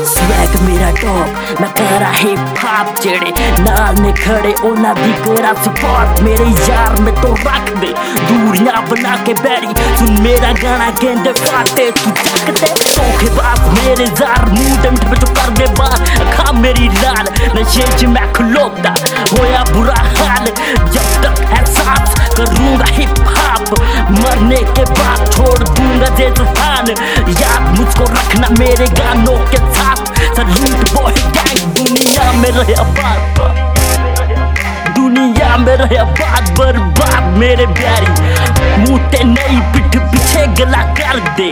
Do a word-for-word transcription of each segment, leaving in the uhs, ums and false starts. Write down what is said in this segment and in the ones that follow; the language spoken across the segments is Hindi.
स्वैग मेरा टॉप मैं करा हिप हॉप जेड़े नाल ने खड़े ओना दी करा सपोर्ट मेरे यार में तो रख दे दूरियां बना के बैरी सुन मेरा गाना गेंदे फाटे तू तक दे धोखेबाज मेरे जार मूड एंड में तो कर दे बात खा मेरी लाल नशे च मैं खलोता होया बुरा हाल जब तक एहसास करूंगा हिप हॉप मरने के बाद छोड़ दूंगा ये जहान याद मुझको रखना मेरे गानों के साथ सल्यूट बॉय गैंग दुनिया में रहे आबाद दुनिया में रहे आबाद बर्बाद मेरे प्यारी मुँह नई पिठ पीछे गला कर दे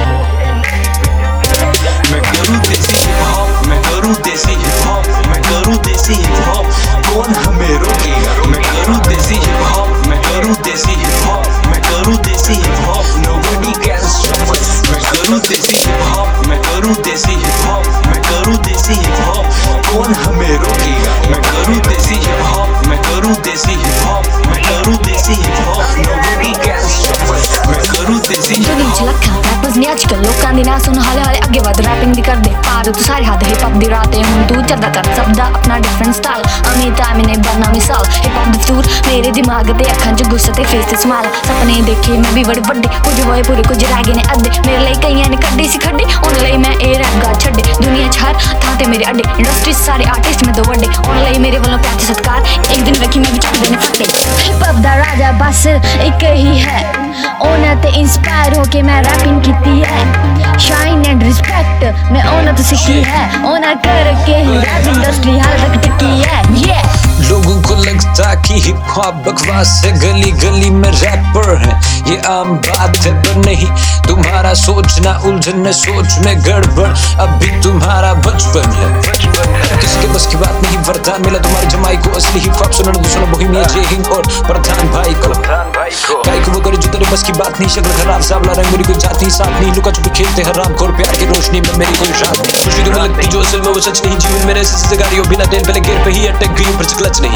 मैं करूँ देसी हिप हॉप मैं करूँ देसी हिप हॉप मैं करूँ देसी हिप हॉप कौन हमें रोकेगा मैं करूँ देसी हिप हॉप मैं करूँ देसी हिप हॉप मैं करूँ desi hip hop nobody can stop us मैं करूँ देसी हिप हॉप मैं करूँ देसी हिप हॉप मैं करूँ देसी हिप हॉप कौन हमें रोकेगा मैं करूँ देसी हिप हॉप मैं करूँ देसी हिप हॉप मैं करूँ desi hip hop nobody can stop us मैं करूँ देसी हिप हॉप रैपर्स ने अजकल लोकां दी ना सुन हाले हाले अगे वध रैपिंग दी कर दे पार तू सारे हाथ हिप हॉप दी रात है हुन तू चलदा कर सबदा अपना डिफरेंट स्टाइल अमीर टाइम ने बनना मिसाल हिप हॉप दी सूर मेरे दिमाग ते अखां च गुस्सा ते फेस ते स्माइल सपने देखे मैं भी बड़े बड़े कुछ होए पूरे कुछ रह गए ने अद्धे मेरे लिए कईयां ने कड्डी सी खड्डी उन लिए मैं ए रैप गा छड्डे दुनिया च हर थां ते मेरे अड्डे इंडस्ट्री सारे आर्टिस्ट में दो वड्डे उन लिए मेरे वालों प्यार ते सत्कार एक दिन वेखी मैं भी चक देने फट्टे हिप हॉप दा राजा बस एक ही है ओना ते इंस्पायर होके मैं रैपिंग कीती है शाइन एंड रिस्पेक्ट मैं ओना तो सीखी है ओना करके ही रैप इंडस्ट्री हाल तक टिकी है ये लोगों को लगता कि हिप हॉप बकवास है गली गली में रैपर है ये आम बात है पर नहीं तुम्हारा सोचना उलझन है सोच में गड़बड़ अभी तुम्हारा बचपन है किसके बस की बात नहीं वरदान मिला तुम्हारे जमाई को असली हिप हॉप सुनना तो सुनो बोहेमिया जे हिंग और प्रधान भाई को भाई को वो करे जो तेरे बस की बात नहीं शक्ल खराब सावला रंग मेरी कोई जात नहीं साथ नहीं लुका छुपी खेलते हराम खोर प्यार की रोशनी में मेरी कोई शान नहीं खुशी तुम्हें लगती जो असल में वो सच नहीं जीवन मेरे ऐसे गाड़ियों बिना तेल पहले गिर पे ही अटक गई ऊपर से क्लच नहीं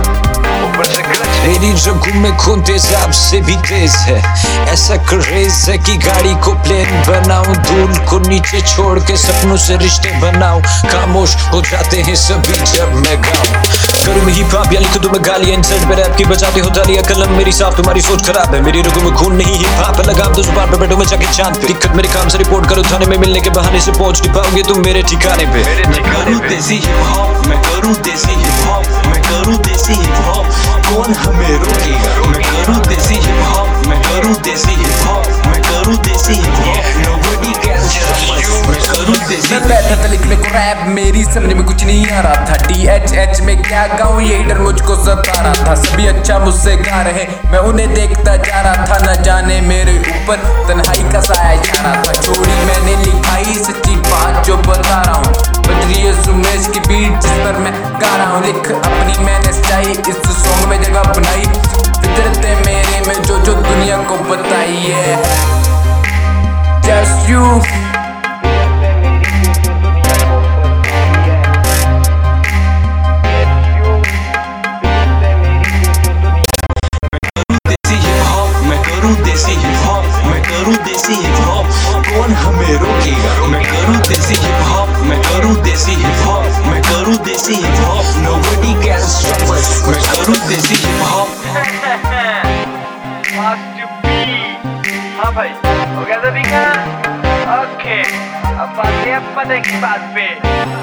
मेरी रगों में खून तेज आपसे भी तेज है ऐसा क्रेज है कि गाड़ी को प्लेन बनाऊं धूल को नीचे छोड़ के सपनों से रिश्ते बनाऊं खामोश हो जाते हैं सभी जब मैं गाऊं करूं मैं हिप हॉप या लिख दूं मैं गालियां इंसल्ट पे रैप की बजाते हो तालियां कलम मेरी साफ तुम्हारी सोच खराब है मेरी रगों में खून नहीं हिप हॉप लगाम दो जुबान पे बैठो मैं जाके चांद पे दिक्कत मेरे काम से रिपोर्ट करो थाने में मिलने के बहाने से पहुंच नहीं पाओगे तुम मेरे ठिकाने पे मैं करूं देसी हिप हॉप मैं करूं देसी हिप हॉप मैं करूं देसी हिप हॉप कौन हमें रोकेगा मैं करूं देसी हिप हॉप मैं करूं देसी हिप हॉप मैं करूं desi hip hop nobody can stop us मैं करूं देसी मैं बैठा था लिखने को रैप मेरी समझ में कुछ नहीं आ रहा था टी एच एच में क्या गाऊं ये डर मुझको सता रहा था सभी अच्छा मुझसे गा रहे मैं उन्हें देखता जा रहा था न जाने मेरे ऊपर तन्हाई का साया जा रहा था छोड़ी मैंने लिखाई सच्ची बात जो बता रहा हूँ बज रही है सुमेश की बीट जिस पर मैं गा रहा हूँ लिख अपनी मैंने स्टाइल इस सॉन्ग में जगह बनाई फितरत मेरे में जो जो दुनिया को बताई है just you desi hip hop कौन हमें रोकेगा मैं करूं देसी हिप हॉप मैं करूं देसी हिप हॉप मैं करूं desi hip hop nobody can stop us मैं करूं देसी हिप हॉप हाँ भाई हो गया सभी का ओके अब आते हैं पता की बात पे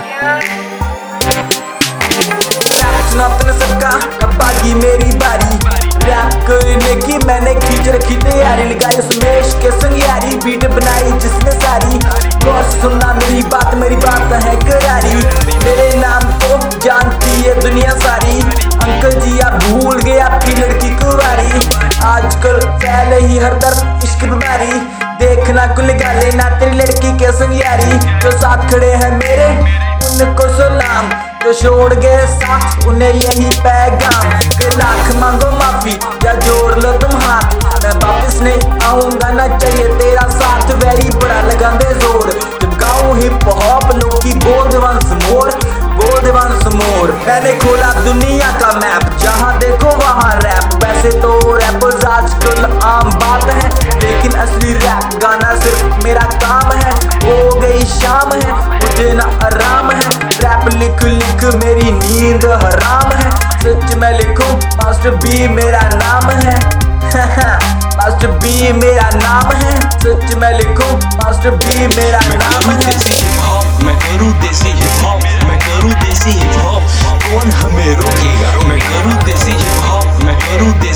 सुनाते सबका अब आगी मेरी बारी रैप करने की मैंने खींच रखी तैयारी लगाई सुमेश के संग यारी बीट बनाई जिसने सारी बॉस सुनना मेरी बात मेरी बात है करारी मेरे नाम को जानती है दुनिया सारी अंकल जी आप भूल गए आपकी लड़की कुंवारी आजकल फैले ही हर तरफ इश्क बीमारी देखना कुल गाले ना तेरी लड़की के संग यारी जो साथ खड़े हैं मेरे उनको सलाम जो छोड़ गए साथ उन्हें यही पैगाम कि लाख मांगो माफी या जोड़ लो तुम हाथ मैं वापस नहीं आऊंगा ना चाहिए तेरा साथ वेरी बड़ा लगा दे जोर जब गाऊं हिप हॉप लोग की बोल वंस मोर बोल वंस मोर मैंने खोला दुनिया का मैप जहाँ देखो वहाँ रैप वैसे तो रैपर्स आजकल आम बात है लेकिन असली रैप गाना सिर्फ मेरा काम है हो गई शाम है मुझे ना लिख लिख मेरी नींद हराम है। सच मैं लिखूं मास्टर बी मेरा नाम है। मास्टर बी मेरा नाम है। सच मैं लिखूं मास्टर बी मेरा नाम है। देसी हिप हॉप मैं करूँ देसी हिप हॉप मैं करूँ देसी हिप हॉप कौन हमें रोकेगा। मैं करूँ देसी हिप हॉप मैं करूँ